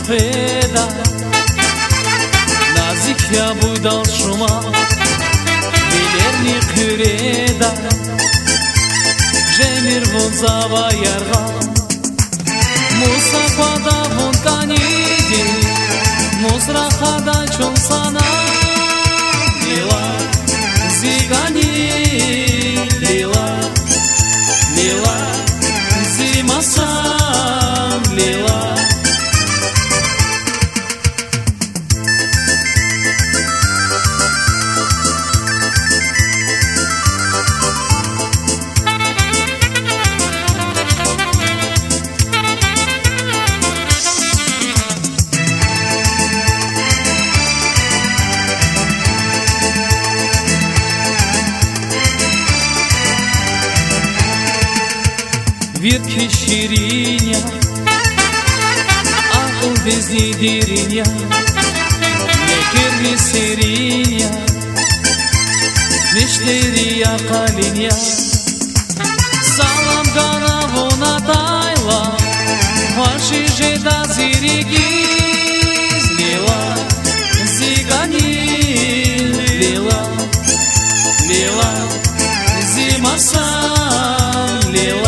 peda nazik ya budal shuma dilerni qureda jemir von zava yarga musa pada von kanidi musra khada chon sana lila zigani lila lila zimasam lila Вирки шириня, а у везни дириня, не керни сериня, миштерия калиня. Салам гана вона тайла, ваши жеда зириги злила, зигани лила, лила, зимаса лила.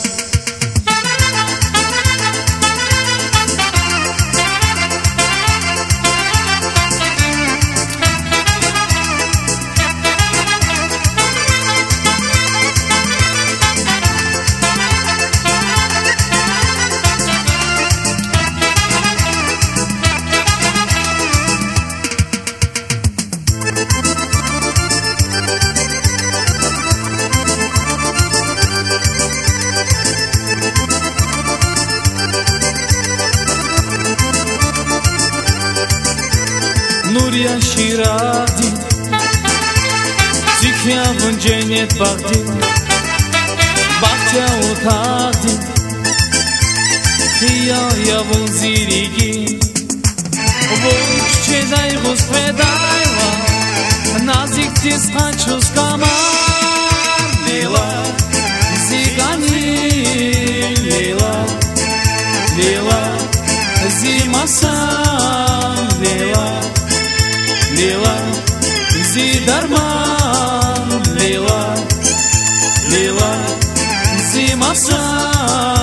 Nuriya Şiradi Zikya vun cennet bakti Baktya utakti Hiya yavun zirigi Vuç çeday guz pedayla Nazik tiskan çuz kamar Lila Zigani Lila Lila Zimasam Lila Lila, zidarman Lila, Lila, zimasam